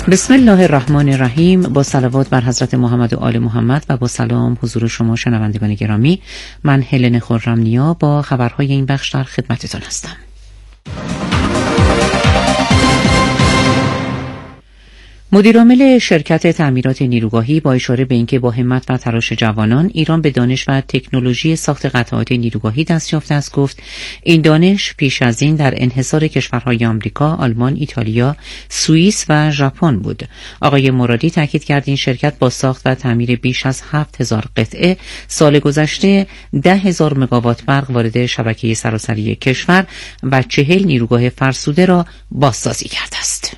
بسم الله الرحمن الرحیم. با صلوات بر حضرت محمد و آل محمد و با سلام حضور شما شنوندگان گرامی، من هلن خرمنیا با خبرهای این بخش در خدمتتان هستم. مدیرعامل شرکت تعمیرات نیروگاهی با اشاره به اینکه با همت و تلاش جوانان ایران به دانش و تکنولوژی ساخت قطعات نیروگاهی دست یافته است گفت این دانش پیش از این در انحصار کشورهای آمریکا، آلمان، ایتالیا، سوئیس و ژاپن بود. آقای مرادی تاکید کرد این شرکت با ساخت و تعمیر بیش از 7000 قطعه سال گذشته 10,000 مگاوات برق وارد شبکه سراسری کشور و 40 نیروگاه فرسوده را بازسازی کرده است.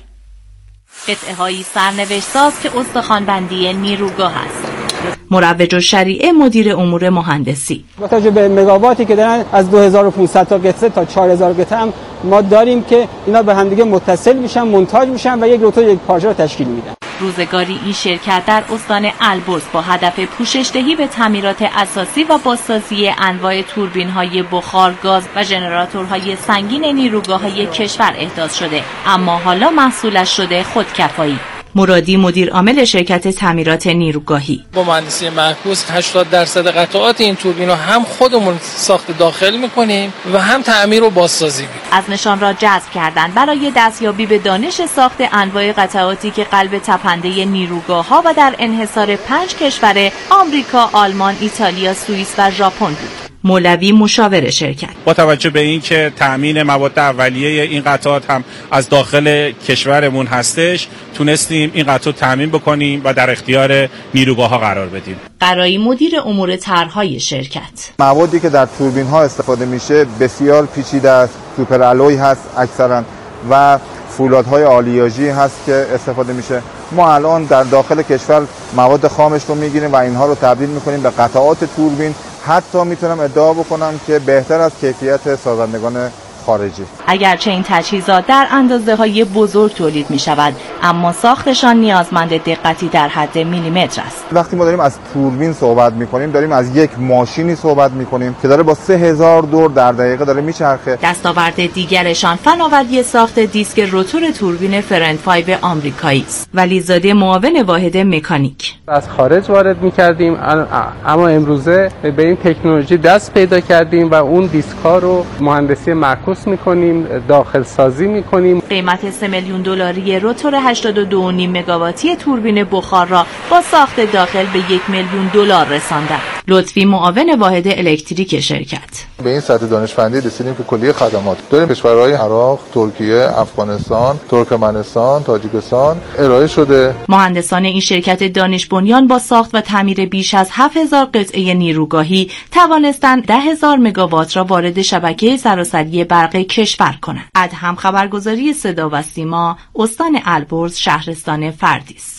قطعه‌های سرنوشت ساز که استخوان‌بندی نیروگاه است. مروج الشریعه مدیر امور مهندسی: با توجه به مگاواتی که دارن از 2500 تا قطعه تا 4000 قطعه هم ما داریم که اینا به هم دیگه متصل میشن، مونتاژ میشن و یک روتور یک پارچه رو تشکیل میدن. روزگاری این شرکت در استان البرز با هدف پوشش‌دهی به تعمیرات اساسی و بازسازی انواع توربین‌های بخار، گاز و ژنراتورهای سنگین نیروگاه‌های کشور احداث شده، اما حالا محصولش شده خودکفایی. مرادی مدیر عامل شرکت تعمیرات نیروگاهی: با مهندسی معکوس 80% قطعات این توربینو هم خودمون ساخت داخل میکنیم و هم تعمیر و بازسازی میکنیم. از نشان را جذب کردن برای دستیابی به دانش ساخت انواع قطعاتی که قلب تپنده نیروگاه‌ها و در انحصار 5 کشور آمریکا، آلمان، ایتالیا، سوئیس و ژاپن بود. مولوی مشاور شرکت: با توجه به اینکه تأمین مواد اولیه این قطعات هم از داخل کشورمون هستش، تونستیم این قطعات تأمین بکنیم و در اختیار نیروگاه‌ها قرار بدیم. قرایی مدیر امور طرح‌های شرکت: موادی که در توربین‌ها استفاده میشه بسیار پیچیده است، سوپر آلوی هست اکثرا و فولادهای آلیاژی هست که استفاده میشه. ما الان در داخل کشور مواد خامش رو میگیریم و اینها رو تبدیل میکنیم به قطعات توربین. حتی میتونم ادعا بکنم که بهتر از کیفیت سازندگان خارجی. اگرچه این تجهیزات در اندازه‌های بزرگ تولید می‌شود، اما ساختشان نیازمند دقتی در حد میلیمتر است. وقتی ما داریم از توربین صحبت می‌کنیم، داریم از یک ماشینی صحبت می‌کنیم که داره با 3000 دور در دقیقه داره میچرخه. دستاورد دیگرشان فناوری ساخت دیسک روتور توربین فرند 5 آمریکایی است. ولیزاده معاون واحد مکانیک: از خارج وارد می‌کردیم، اما امروزه به این تکنولوژی دست پیدا کردیم و اون دیسک‌ها رو مهندسی معکوس میکنیم، داخل سازی میکنیم. قیمت 3 میلیون دلاری روتور 82.5 مگاواتی توربین بخار را با ساخت داخل به 1 میلیون دلار رساندند. لطفی معاون واحد الکتریک شرکت: به این سطح دانشمندی رسیدیم که کلیه خدمات داریم کشورهای عراق، ترکیه، افغانستان، ترکمنستان، تاجیکستان ارائه شده. مهندسان این شرکت دانش بنیان با ساخت و تعمیر بیش از 7000 قطعه نیروگاهی توانستند 10,000 مگاوات را وارد شبکه سراسری برق کشور کنند. ادهم خبرگزاری صدا و سیما، استان البرز، شهرستان فردیس.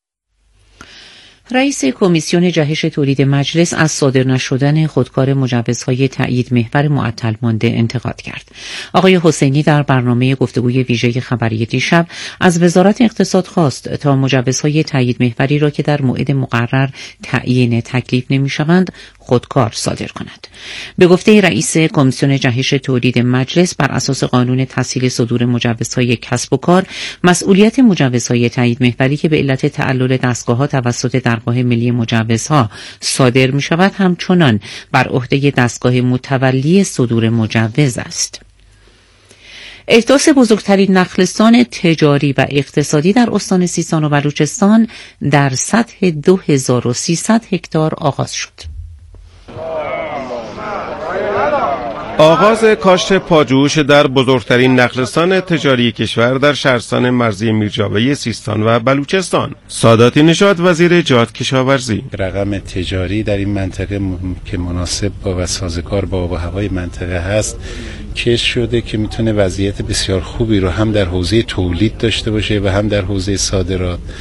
رئیس کمیسیون جهش تولید مجلس از صادر نشدن خودکار مجوزهای تایید محور معطل مانده انتقاد کرد. آقای حسینی در برنامه گفتگوی ویژه خبری دیشب از وزارت اقتصاد خواست تا مجوزهای تایید محوری را که در موعد مقرر تعیین تکلیف نمی‌شوند خودکار صادر کند. به گفته رئیس کمیسیون جهش تولید مجلس، بر اساس قانون تسهیل صدور مجوزهای کسب و کار، مسئولیت مجوزهای تایید محوری که به علت تعلل دستگاه‌ها توسط درگاه ملی مجوزها صادر می‌شود همچنان بر عهده دستگاه متولی صدور مجوز است. احداث بزرگترین نخلستان تجاری و اقتصادی در استان سیستان و بلوچستان در سطح 2300 هکتار آغاز شد. آغاز کاشت پاجوش در بزرگترین نخلستان تجاری کشور در شهرستان مرزی میرجاوی سیستان و بلوچستان. سادات نژاد وزیر جهاد کشاورزی: رقم تجاری در این منطقه که مناسب با و سازگار با آب و هوای منطقه هست کشف شده که میتونه وضعیت بسیار خوبی رو هم در حوزه تولید داشته باشه و هم در حوزه صادرات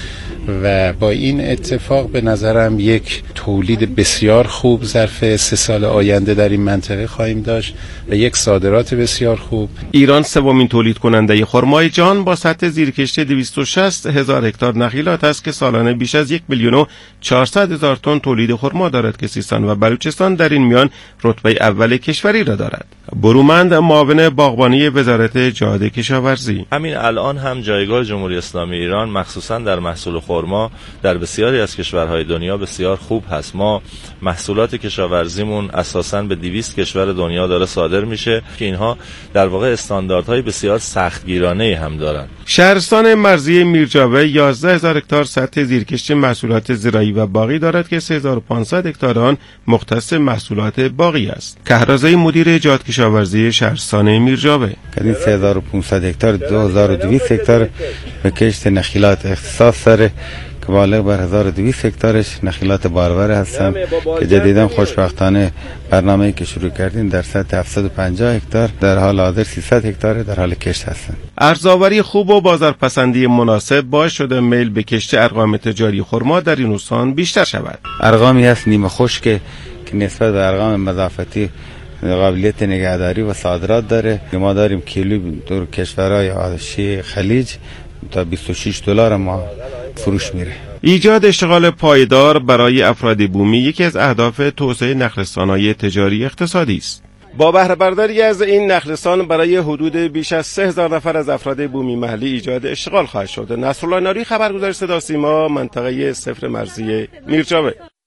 و با این اتفاق به نظرم یک تولید بسیار خوب ظرف 3 سال آینده در این منطقه خواهیم داشت و یک صادرات بسیار خوب. ایران سومین تولید کننده خرمای جهان با سطح زیرکشت 260,000 هکتار نخیلات است که سالانه بیش از 1,400,000 تن تولید خرما دارد که سیستان و بلوچستان در این میان رتبه اول کشوری را دارد. برومند، معاون باغبانی وزارت جهاد کشاورزی: همین الان هم جایگاه جمهوری اسلامی ایران مخصوصا در محصول خرما در بسیاری از کشورهای دنیا بسیار خوب هست. ما محصولات کشاورزیمون اساساً به 200 کشور دنیا داره صادر میشه که اینها در واقع استانداردهای بسیار سختگیرانه هم دارن. شهرستان مرزی میرجاوه 11,000 هکتار سطح زیرکشت محصولات زراعی و باغی دارد که 3,500 هکتار آن مختص محصولات باغی است. کهرازی مدیر جهاد کشاورزی شهرستان میرجاوه: این 3,500 هکتار 2,200 هکتار به کشت نخیلات اختصاص داره که بالغ بر 1,200 هکتارش نخیلات بارور هستن که جدیداً خوشبختانه برنامه‌ای که شروع کردیم در سطح 750 هکتار در حال حاضر 300 هکتار در حال کشت هستند. ارزآوری خوب و بازارپسندی مناسب باعث شده میل به کشت ارقام تجاری خرما در این استان بیشتر شود. ارقامی هست نیمه خشک که نسبت به ارقام مضافتی قابلیت نگهداری و صادرات داره. ما داریم کیلو در کشورهای حاشیه خلیج تا $26 ما فروش میره. ایجاد اشتغال پایدار برای افراد بومی یکی از اهداف توسعه نخلستان‌های تجاری اقتصادی است. با بهره برداری از این نخلستان برای حدود بیش از 3,000 نفر از افراد بومی محلی ایجاد اشتغال خواهد شد. نصرالله ناری، خبرگزار صدا سیما، منطقه 0 مرزی میرجاوه.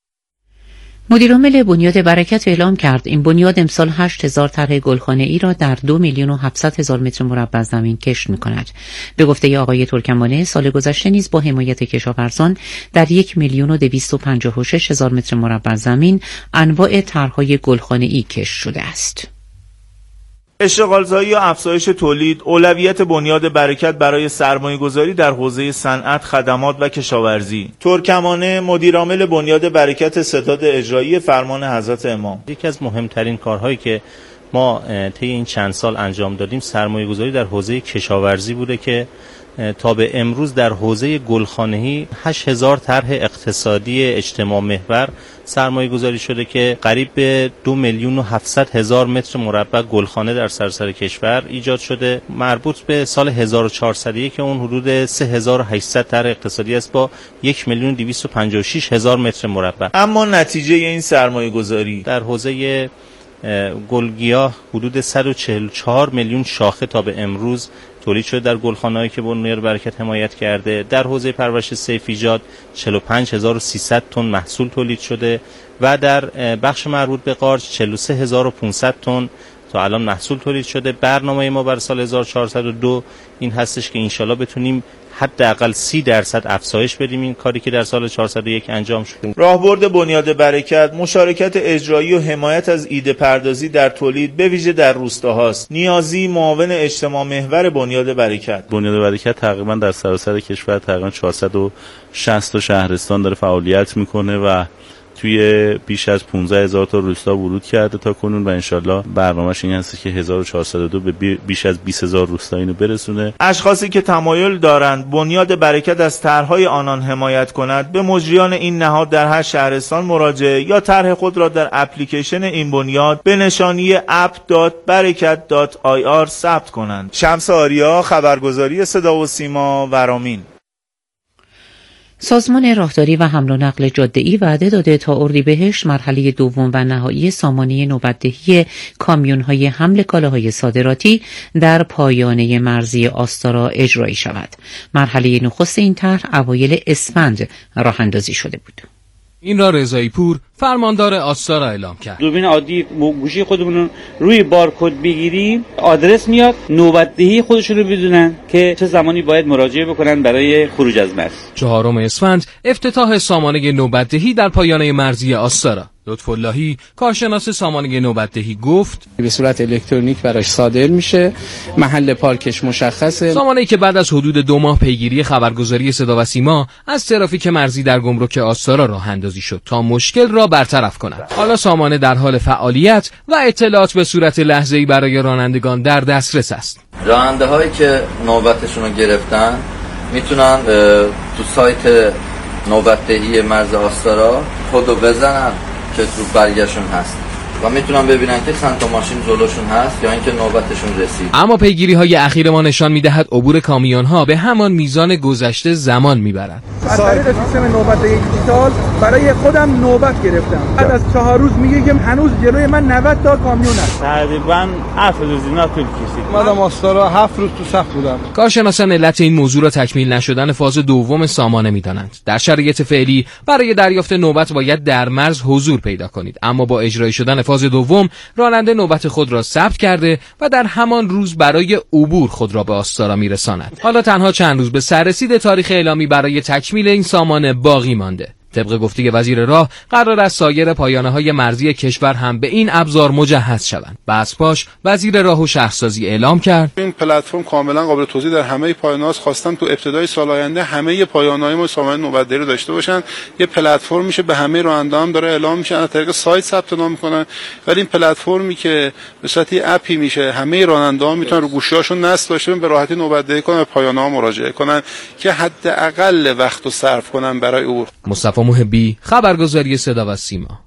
مدیرعامل بنیاد برکت اعلام کرد این بنیاد امسال 8,000 طرح گلخانه‌ای را در 2,700,000 متر مربع زمین کشت می‌کند. به گفته آقای ترکمانه، سال گذشته نیز با حمایت کشاورزان در 1,256,000 متر مربع زمین انواع طرح‌های گلخانه‌ای کشت شده است. اشتغالزایی و افزایش تولید اولویت بنیاد برکت برای سرمایه‌گذاری در حوزه صنعت، خدمات و کشاورزی. ترکمانه، مدیرعامل بنیاد برکت ستاد اجرایی فرمان حضرت امام: یکی از مهمترین کارهایی که ما طی این چند سال انجام دادیم سرمایه‌گذاری در حوزه کشاورزی بوده که تا به امروز در حوزه گلخانه‌ای 8,000 طرح اقتصادی اجتماع محور سرمایه گذاری شده که قریب به 2,700,000 متر مربع گلخانه در سراسر کشور ایجاد شده. مربوط به سال 1401 که اون حدود 3,800 طرح اقتصادی است با 1,256,000 متر مربع. اما نتیجه این سرمایه گذاری در حوزه گلگیاه حدود 144 میلیون شاخه تا به امروز تولید شده در گلخانه‌ای که بنیاد برکت حمایت کرده. در حوزه پرورش سیفیجات 45,300 تن محصول تولید شده و در بخش مربوط به قارچ 43,500 تن تا الان محصول تولید شده. برنامه ما برای سال 1402 این هستش که انشالله بتونیم حداقل 30% افزایش بدیم این کاری که در سال 401 انجام شد. راهبرد بنیاد برکت مشارکت اجرایی و حمایت از ایده پردازی در تولید به ویژه در روستاهاست. نیازی، معاون اجتماع محور بنیاد برکت: بنیاد برکت تقریبا در سراسر کشور تقریبا 460 شهرستان داره فعالیت میکنه و توی بیش از 15,000 تا روستا ورود کرده تا کنون و انشالله برنامه‌اش این هست که 1402 به بیش از 20,000 روستا اینو برسونه. اشخاصی که تمایل دارند بنیاد برکت از طرح‌های آنان حمایت کند به مجریان این نهاد در هر شهرستان مراجعه یا طرح خود را در اپلیکیشن این بنیاد به نشانی app.barakat.ir ثبت کنند. شمس آریا، خبرگزاری صدا و سیما، ورامین. سازمان راهداری و حمل و نقل جاده‌ای وعده داده تا اردیبهشت مرحله دوم و نهایی سامانه نوبت‌دهی کامیون‌های حمل کالاهای صادراتی در پایانه مرزی آستارا اجرایی شود. مرحله نخست این طرح اوایل اسفند راه اندازی شده بود. این را رضایی پور فرماندار آستارا اعلام کرد. دوربین عادی گوشی خودمون روی بارکد بگیریم آدرس میاد، نوبت‌دهی خودشون رو بدونن که چه زمانی باید مراجعه بکنن برای خروج از مرز. 4 اسفند افتتاح سامانه نوبت‌دهی در پایانه مرزی آستارا. لطف‌اللهی کارشناس سامانه نوبت‌دهی گفت به صورت الکترونیک براش صادر میشه، محل پارکش مشخصه. سامانه‌ای که بعد از حدود 2 ماه پیگیری خبرگزاری صدا و سیما از ترافیک مرزی در گمرک آستارا راه اندازی شد تا مشکل را برطرف کند. حالا سامانه در حال فعالیت و اطلاعات به صورت لحظه‌ای برای رانندگان در دسترس است. راننده‌هایی که نوبتشون رو گرفتن میتونن تو سایت نوبتدهی مرز آستارا کدو بزنن که رو برگشون هست و میتونن ببینن که چند تا ماشین جلوشون هست یا اینکه نوبتشون رسید. اما پیگیری‌های اخیر ما نشان می‌دهد عبور کامیون‌ها به همان میزان گذشته زمان می‌برد. از طریق سیستم نوبتدهی دیجیتال برای خودم نوبت گرفتم. بعد از 4 روز میگه که هنوز جلوی من 90 تا کامیون است. تقریباً 7 روز اینا طول کشید. اومدم آستارا 7 روز تو صف بودم. کارشناسان علت این موضوع را تکمیل نشدن فاز دوم سامانه می‌دانند. در شرایط فعلی برای دریافت نوبت باید در مرز حضور پیدا کنید، اما با اجرای شدن فاز دوم راننده نوبت خود را ثبت کرده و در همان روز برای عبور خود را به آستارا میرساند. حالا تنها چند روز به سررسید تاریخ اعلامی برای تکمیل این سامانه باقی مانده. طبق گفته وزیر راه قرار است سایر پایانه‌های مرزی کشور هم به این ابزار مجهز شوند. بعدش وزیر راه و شهرسازی اعلام کرد این پلتفرم کاملا قابل توزیع در همه پایانه‌هاست. خواستم تو ابتدای سال آینده همه پایانه‌های ما سامانه نوبتدهی رو داشته باشن. یه پلتفرم میشه به همه راننده هم داره اعلام میشه، از طریق سایت ثبت نام میکنن. ولی این پلتفرمی که به صورت اپی میشه، همه راننده‌ها میتونن رو گوشی‌هاشون نصب داشته به راحتی نوبتدهی کنن، به پایانه‌ها مراجعه کنن که حداقل وقتو صرف کنن برای عبور. مصطفی محبی، خبرگزاری صدا و سیما.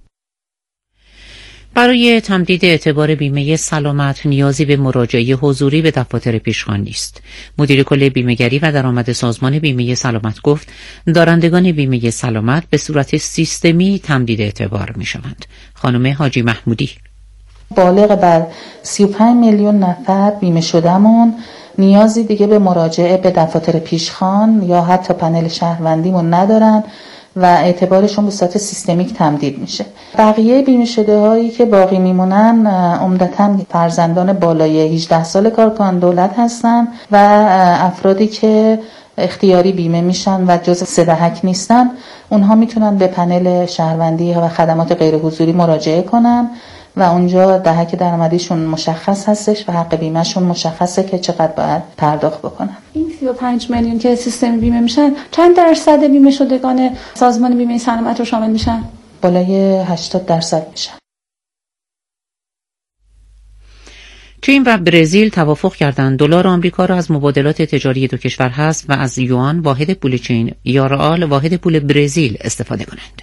برای تمدید اعتبار بیمه سلامت نیازی به مراجعه حضوری به دفاتر پیشخوان نیست. مدیر کل بیمه‌گری و درآمد سازمان بیمه سلامت گفت دارندگان بیمه سلامت به صورت سیستمی تمدید اعتبار می‌شوند. خانم حاجی محمودی: بالغ بر 35 میلیون نفر بیمه شدهمون نیازی دیگه به مراجعه به دفاتر پیشخوان یا حتی پنل شهروندیمون ندارن و اعتبارشون به صورت سیستمیک تمدید میشه. بقیه بیمه شده هایی که باقی میمونن عمدتاً فرزندان بالای 18 سال کارکنان دولت هستن و افرادی که اختیاری بیمه میشن و جز 3 دهک نیستن. اونها میتونن به پنل شهروندی و خدمات غیر حضوری مراجعه کنن و اونجا دهک درآمدیشون مشخص هستش و حق بیمهشون مشخصه که چقدر باید پرداخت بکنن. این 35 میلیون که سیستم بیمه میشن چند درصد بیمه شدگان سازمان بیمه سلامت رو شامل میشن؟ بالای 80% میشن. چین و برزیل توافق کردند دلار آمریکا را از مبادلات تجاری دو کشور حذف و از یوان واحد پول چین یا رئال واحد پول برزیل استفاده کنند.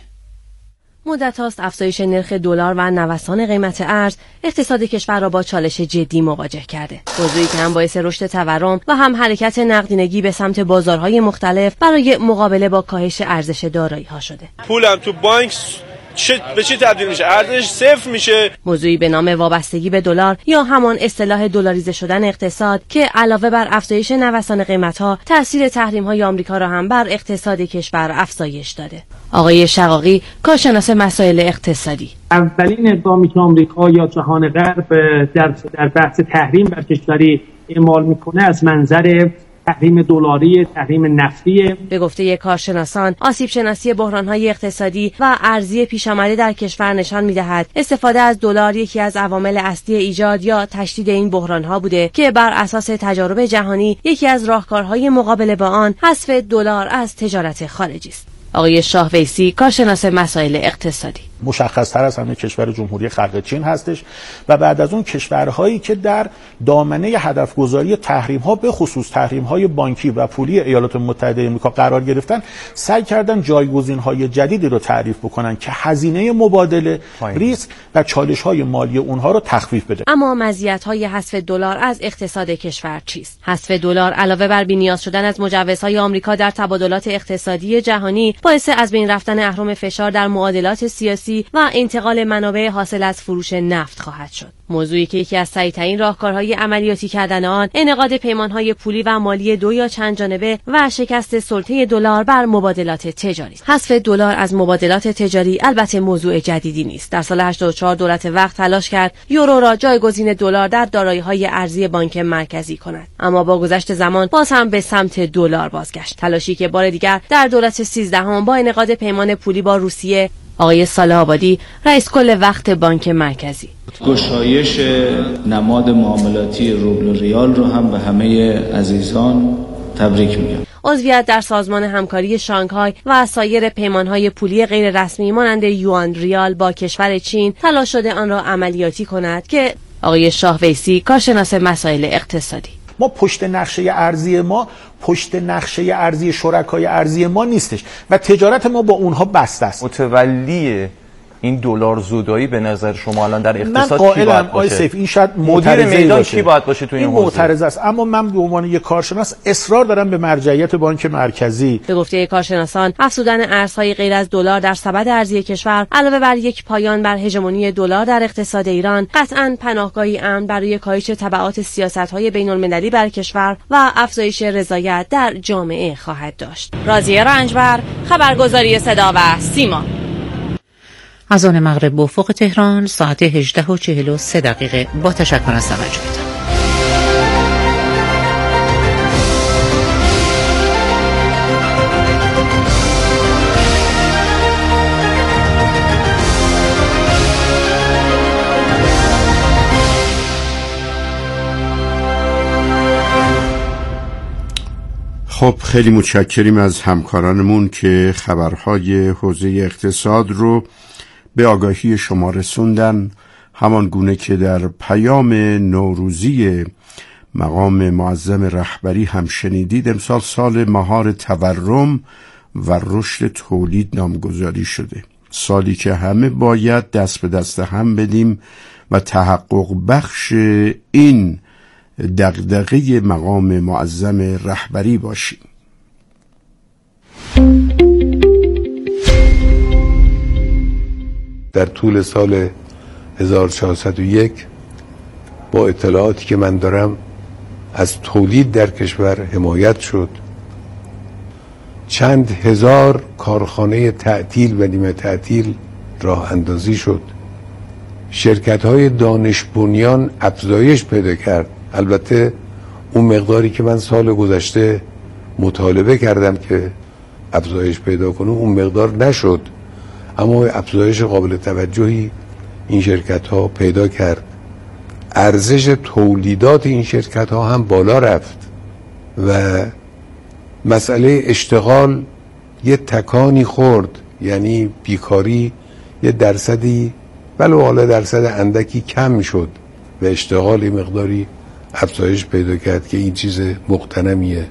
مدت هاست افزایش نرخ دلار و نوسان قیمت ارز اقتصاد کشور را با چالش جدی مواجه کرده. موضوعی که هم باعث رشد تورم و هم حرکت نقدینگی به سمت بازارهای مختلف برای مقابله با کاهش ارزش دارایی‌ها شده. پولم تو بانک به چی تبدیل میشه؟ ارزش صفر میشه. موضوعی به نام وابستگی به دلار یا همان اصطلاح دلاریزه شدن اقتصاد که علاوه بر افزایش نوسان قیمت‌ها تاثیر تحریم‌های آمریکا را هم بر اقتصاد کشور افزایش داده. آقای شقاقی، کارشناس مسائل اقتصادی: اولین اقدامی که آمریکا یا جهان غرب در بحث تحریم بر کشوری اعمال میکنه از منظر تحریم دلاری، تحریم نفتیه. به گفته کارشناسان، آسیب شناسی بحران‌های اقتصادی و ارزی پیش آمده در کشور نشان می‌دهد استفاده از دلار یکی از عوامل اصلی ایجاد یا تشدید این بحران‌ها بوده که بر اساس تجارب جهانی یکی از راهکارهای مقابله با آن حذف دلار از تجارت خارجی است. آقای شاه ویسی، کارشناس مسائل اقتصادی: مشخص‌تر از همه کشور جمهوری خلق چین هستش و بعد از اون کشورهایی که در دامنه هدفگذاری تحریم‌ها به خصوص تحریم‌های بانکی و پولی ایالات متحده آمریکا قرار گرفتن، سعی کردن جایگزین‌های جدیدی رو تعریف بکنن که هزینه مبادله، ریسک و چالش‌های مالی اونها رو تخفیف بده. اما مزیت‌های حذف دلار از اقتصاد کشور چیست؟ حذف دلار علاوه بر بی‌نیاز شدن از مجوزهای آمریکا در تبادلات اقتصادی جهانی، باعث از بین رفتن اهرم فشار در معادلات سیاسی و انتقال منابع حاصل از فروش نفت خواهد شد. موضوعی که یکی از سریع‌ترین راهکارهای عملیاتی کردن آن انعقاد پیمان‌های پولی و مالی دو یا چند جانبه و شکست سلطه دلار بر مبادلات تجاری است. حذف دلار از مبادلات تجاری البته موضوع جدیدی نیست. در سال 84 دولت وقت تلاش کرد یورو را جایگزین دلار در دارایی‌های ارزی بانک مرکزی کند، اما با گذشت زمان باز هم به سمت دلار بازگشت. تلاشی که بار دیگر در دولت 13 با انعقاد پیمان پولی با روسیه. آقای صالح آبادی، رئیس کل وقت بانک مرکزی: گشایش نماد معاملاتی روبل و ریال رو هم به همه عزیزان تبریک میگم. عضویت در سازمان همکاری شانگهای و سایر پیمانهای پولی غیر رسمی مانند یوان ریال با کشور چین تلاش شده آن را عملیاتی کند که آقای شاه ویسی، کارشناس مسائل اقتصادی: ما پشت نقشه ارزی شرکای ارزی ما نیستش و تجارت ما با اونها بسته است. متولی این دلار زدایی به نظر شما الان در اقتصاد من کی باید باشه؟ سیف این شاید مدیر میدان کی باید باشه تو این حوزه؟ معترض است، اما من به عنوان یک کارشناس اصرار دارم به مرجعیت بانک مرکزی. به گفته کارشناسان، افزودن ارزهای غیر از دلار در سبد ارزی کشور علاوه بر یک پایان بر هژمونی دلار در اقتصاد ایران، قطعاً پناهگاهی امن برای کاهش تبعات سیاست‌های بین‌المللی بر کشور و افزایش رضایت در جامعه خواهد داشت. راضیه رنجبر، خبرگزاری صدا و سیما. از آن مغرب به افق تهران ساعت 18:43 با تشکر از توجهتان. خب خیلی متشکریم از همکارانمون که خبرهای حوزه اقتصاد رو به آگاهی شما رسوندن، همان گونه که در پیام نوروزی مقام معظم رهبری هم شنیدید. امسال سال مهار تورم و رشد تولید نامگذاری شده، سالی که همه باید دست به دست هم بدیم و تحقق بخش این دغدغه مقام معظم رهبری باشیم. در طول سال 1401 با اطلاعاتی که من دارم از تولید در کشور حمایت شد. چند هزار کارخانه تعطیل و نیمه تعطیل راه اندازی شد. شرکت‌های دانش بنیان افزایش پیدا کرد. البته اون مقداری که من سال گذشته مطالبه کردم که افزایش پیدا کنه اون مقدار نشد، اما افزایش قابل توجهی این شرکت ها پیدا کرد. ارزش تولیدات این شرکت ها هم بالا رفت و مسئله اشتغال یه تکانی خورد، یعنی بیکاری یه درصدی ولو حالا درصد اندکی کم شد و اشتغال مقداری افزایش پیدا کرد که این چیز مغتنمیه.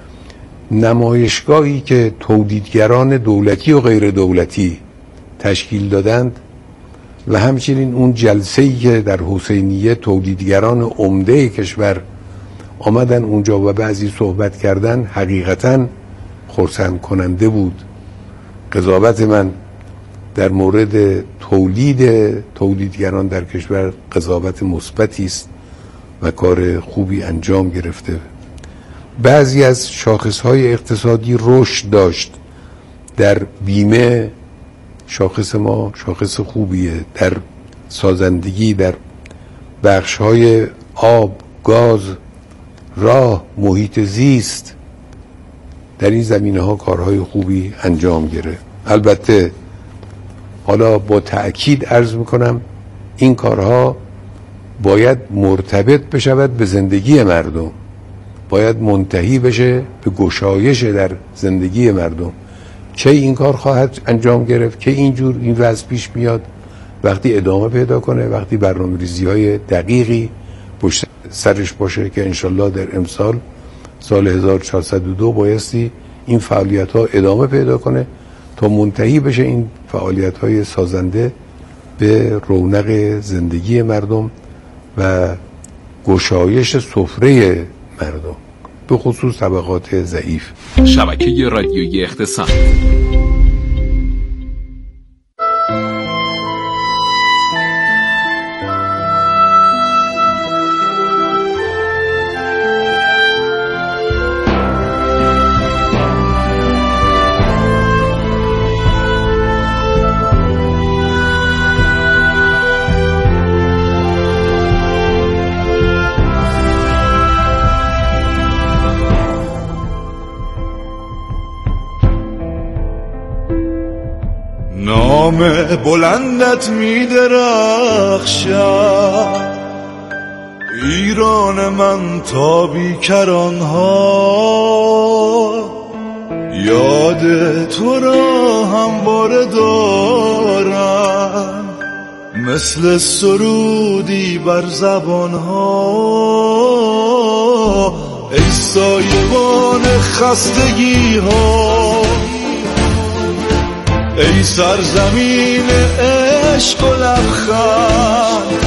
نمایشگاهی که تولیدگران دولتی و غیر دولتی تشکیل دادند و همچنین اون جلسه‌ای که در حسینیه تولیدگران عمده کشور آمدن اونجا و بعضی صحبت کردن، حقیقتاً خرسند کننده بود. قضاوت من در مورد تولیدگران در کشور قضاوت مثبتی است و کار خوبی انجام گرفته. بعضی از شاخصهای اقتصادی رشد داشت. در بیمه شاخص ما شاخص خوبیه، در سازندگی، در بخشهای آب، گاز، راه، محیط زیست، در این زمینه‌ها کارهای خوبی انجام گرفت. البته حالا با تأکید عرض میکنم این کارها باید مرتبط بشود به زندگی مردم، باید منتهی بشه به گشایش در زندگی مردم. چه این کار خواهد انجام گرفت که اینجور این وضع پیش میاد؟ وقتی ادامه پیدا کنه، وقتی برنامه‌ریزی‌های دقیقی پشت سرش باشه که انشالله در امسال سال 1402 بایستی این فعالیت‌ها ادامه پیدا کنه تا منتهی بشه این فعالیت‌های سازنده به رونق زندگی مردم و گشایش سفره مردم، به خصوص طبقات ضعیف. شبکه رادیویی اقتصاد. نام بلندت می درخشد ایران من تا بیکرانها، یاد تو را همواره دارم مثل سرودی بر زبانها. ای سایبان خستگی ها، ای سرزمین عشق و لبخند،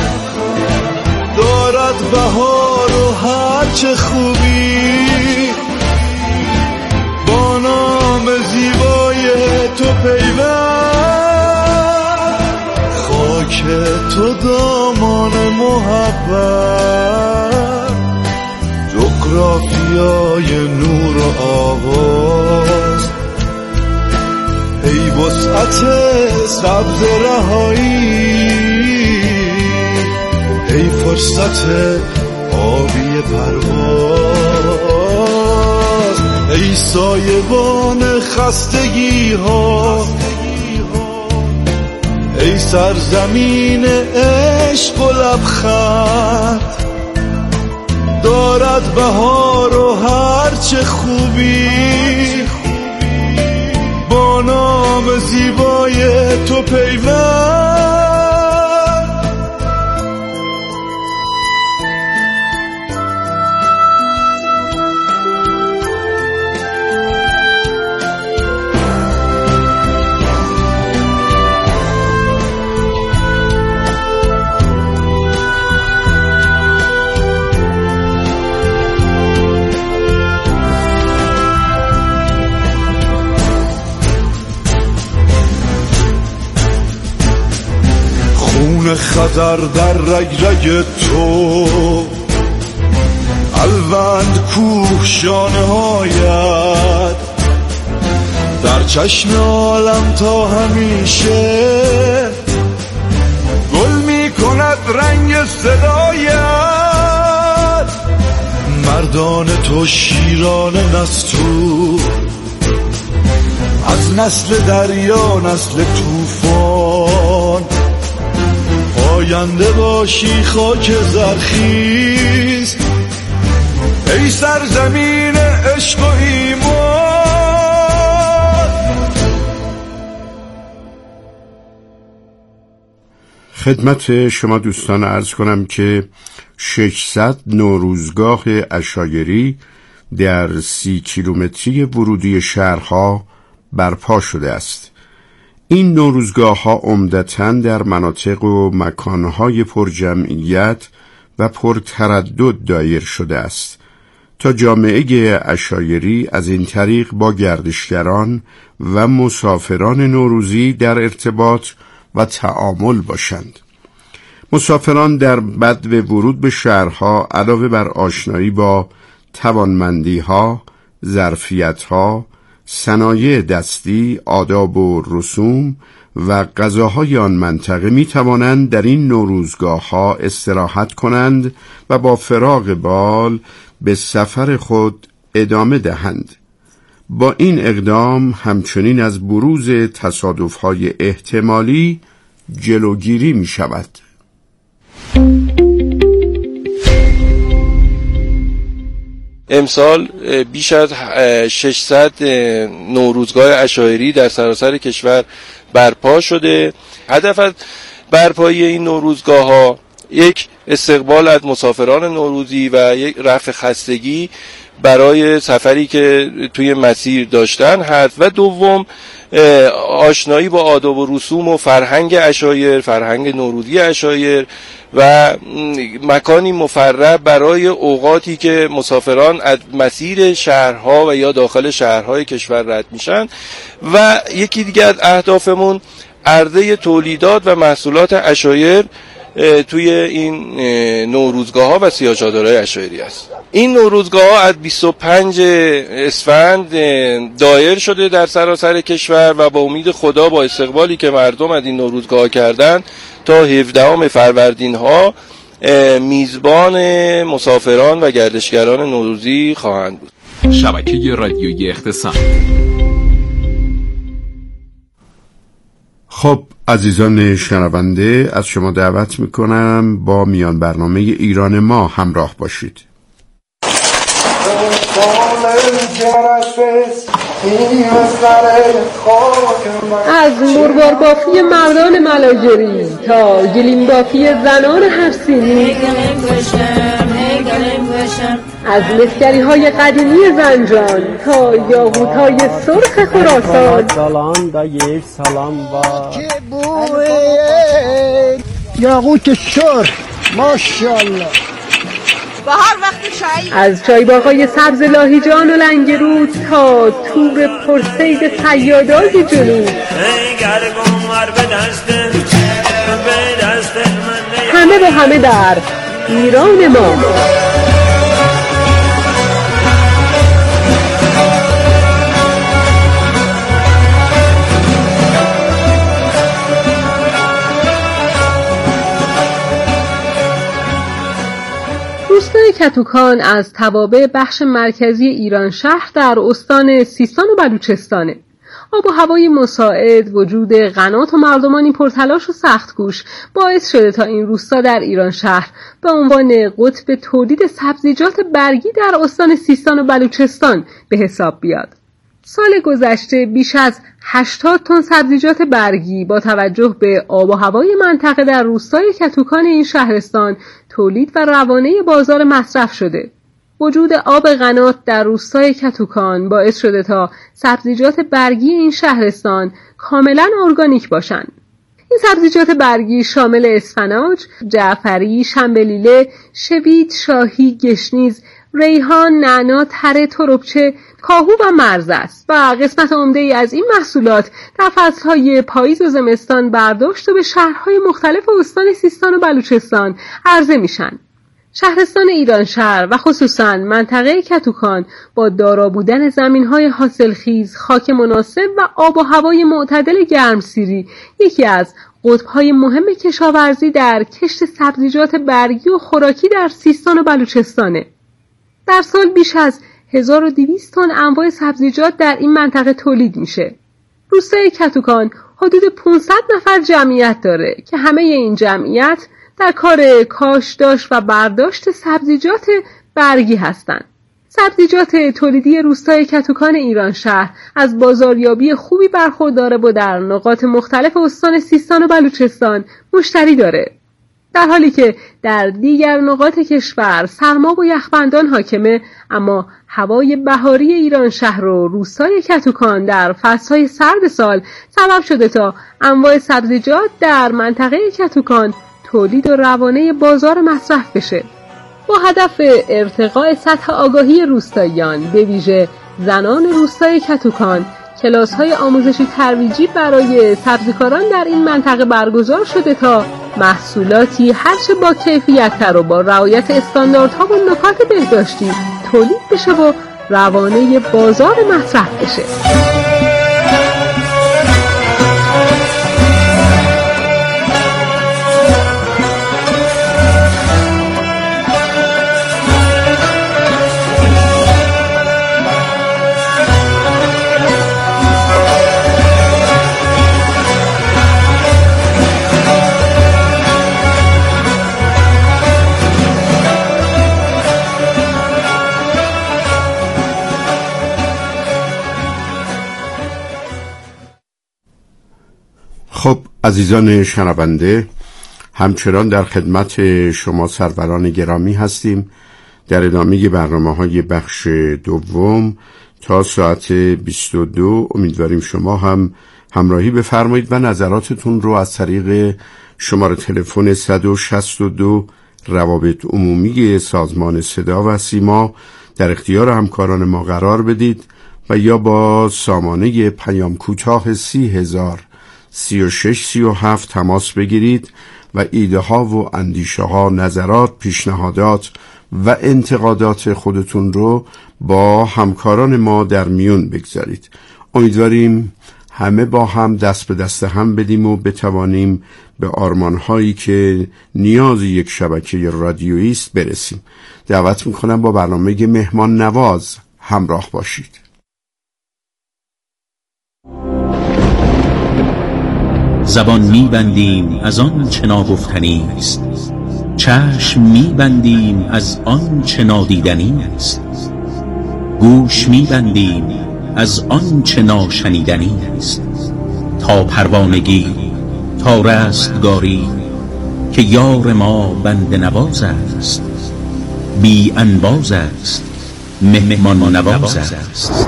دارد بهار و هرچه خوبی با نام زیبای تو پیوند، خاک تو دامان محبت، جغرافیای نور و آواز، ای وسعت سبز رهایی، ای فرصت آبی پرواز، ای سایبان خستگی ها، ای سرزمین عشق و لبخند، دارد بهار و هرچه خوبی با نام زیبای تو پیوند. خضر در رگ رگ تو، الوند کوه شانه هایت، در چشم عالم تا همیشه گل می کند رنگ صدایت، مردان تو شیران نستور، از نسل دریا نسل طوفان، پاینده باشی خاک زرخیز، ای سرزمین عشق و ایمان. خدمت شما دوستان عرض کنم که 600 نوروزگاه عشایری در 30 کیلومتری ورودی شهرها برپا شده است. این نوروزگاه ها عمدتاً در مناطق و مکانهای پرجمعیت و پرتردد دایر شده است تا جامعه عشایری از این طریق با گردشگران و مسافران نوروزی در ارتباط و تعامل باشند. مسافران در بدو ورود به شهرها علاوه بر آشنایی با توانمندی‌ها، ظرفیت‌ها، صنایع دستی، آداب و رسوم و غذاهای آن منطقه می توانند در این نوروزگاه‌ها استراحت کنند و با فراغ بال به سفر خود ادامه دهند. با این اقدام همچنین از بروز تصادف‌های احتمالی جلوگیری می شود. امسال بیش از 600 نوروزگاه عشایری در سراسر کشور برپا شده. هدف از برپایی این نوروزگاه ها یک استقبال از مسافران نوروزی و یک رفع خستگی برای سفری که توی مسیر داشتن هست و دوم آشنایی با آداب و رسوم و فرهنگ عشایر، فرهنگ نوروزی عشایر و مکانی مفرح برای اوقاتی که مسافران از مسیر شهرها و یا داخل شهرهای کشور رد میشن. و یکی دیگه از اهدافمون عرضه تولیدات و محصولات عشایر توی این نوروزگاه ها و سیاه‌چادرهای عشایری است. این نوروزگاه ها از 25 اسفند دایر شده در سراسر کشور و با امید خدا با استقبالی که مردم از این نوروزگاه کردن تا 17 فروردین ها میزبان مسافران و گردشگران نوروزی خواهند بود. شبکه رادیویی اختصاص. خب عزیزان شنونده، از شما دعوت میکنم با میان برنامه ایران ما همراه باشید. از مربار بافی مردان ملاجری تا گلیم بافی زنان هفسینی، از مسگری‌های قدیمی زنجان تا یاقوت‌های سرخ خراسان. یاقوت سرخ ماشاءالله. بهار وقت چای. از چایباغ‌های سبز لاهیجان و لنگرود تا تور پرسید صیادای جنوب، همه با همه در ایران ما. روستای کتوکان از توابع بخش مرکزی ایران شهر در استان سیستان و بلوچستانه. آب و هوای مساعد، وجود قنات و مردمانی پرتلاش و سخت‌کوش باعث شده تا این روستا در ایران شهر به عنوان قطب تولید سبزیجات برگی در استان سیستان و بلوچستان به حساب بیاد. سال گذشته بیش از 80 تن سبزیجات برگی با توجه به آب و هوای منطقه در روستای کتوکان این شهرستان تولید و روانه بازار مصرف شده. وجود آب قنات در روستای کتوکان باعث شده تا سبزیجات برگی این شهرستان کاملا ارگانیک باشند. این سبزیجات برگی شامل اسفناج، جعفری، شنبلیله، شوید، شاهی، گشنیز، ریحان، نعنا، تره، تربچه، کاهو و مرز است و قسمت عمده‌ای از این محصولات در فصل‌های پاییز و زمستان برداشت و به شهرهای مختلف استان سیستان و بلوچستان عرضه میشن. شهرستان ایران شهر و خصوصاً منطقه کتوکان با دارا بودن زمین‌های حاصلخیز، خاک مناسب و آب و هوای معتدل گرمسیری یکی از قطب‌های مهم کشاورزی در کشت سبزیجات برگی و خوراکی در سیستان و بلوچستانه. در سال بیش از 1200 تن انواع سبزیجات در این منطقه تولید میشه. روستای کتوکان حدود 500 نفر جمعیت داره که همه این جمعیت در کار کاشت و برداشت سبزیجات برگی هستند. سبزیجات تولیدی روستای کتوکان ایران شهر از بازاریابی خوبی برخورداره و در نقاط مختلف استان سیستان و بلوچستان مشتری داره. در حالی که در دیگر نقاط کشور سرما و یخبندان حاکمه، اما هوای بهاری ایران شهر و روستای کتوکان در فصلهای سرد سال سبب شده تا انواع سبزیجات در منطقه کتوکان تولید و روانه بازار مصرف بشه. با هدف ارتقاء سطح آگاهی روستاییان به ویژه زنان روستای کتوکان کلاس‌های آموزشی ترویجی برای سبزیکاران در این منطقه برگزار شده تا محصولاتی هرچه با کیفیت‌تر و با رعایت استانداردها و نکات بهداشتی تولید بشه و روانه بازار مصرف بشه. خب عزیزان شنونده، همچنان در خدمت شما سروران گرامی هستیم در ادامه برنامه‌های بخش دوم تا ساعت 22. امیدواریم شما هم همراهی بفرمایید و نظراتتون رو از طریق شماره تلفن 162 روابط عمومی سازمان صدا و سیما در اختیار همکاران ما قرار بدید و یا با سامانه پیام کوتاه 30,036,37 تماس بگیرید و ایده ها و اندیشه ها، نظرات، پیشنهادات و انتقادات خودتون رو با همکاران ما در میون بگذارید. امیدواریم همه با هم دست به دست هم بدیم و بتوانیم به آرمان‌هایی که نیاز یک شبکه رادیویی است برسیم. دعوت می‌کنم با برنامه مهمان نواز همراه باشید. زبان می‌بندیم از آن چه ناگفتنی است، چشم می‌بندیم از آن چه نادیدنی است، گوش می‌بندیم از آن چه ناشنیدنی است، تا پروانگی، تا رستگاری که یار ما بنده نواز است. بی انباز است، مهمان نواز است.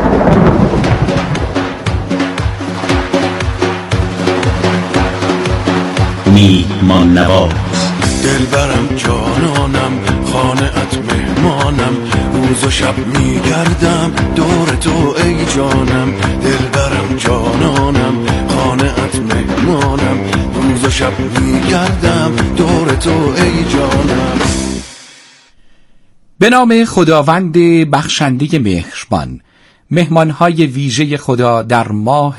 میهمان نواز. دلبرم جانانم خانه‌ات مهمانم، روز و شب میگردم دور تو ای جانم. دلبرم جانانم خانه‌ات مهمانم، روز و شب میگردم دور تو ای جانم. به نام خداوند بخشنده مهربان. مهمانهای ویژه خدا در ماه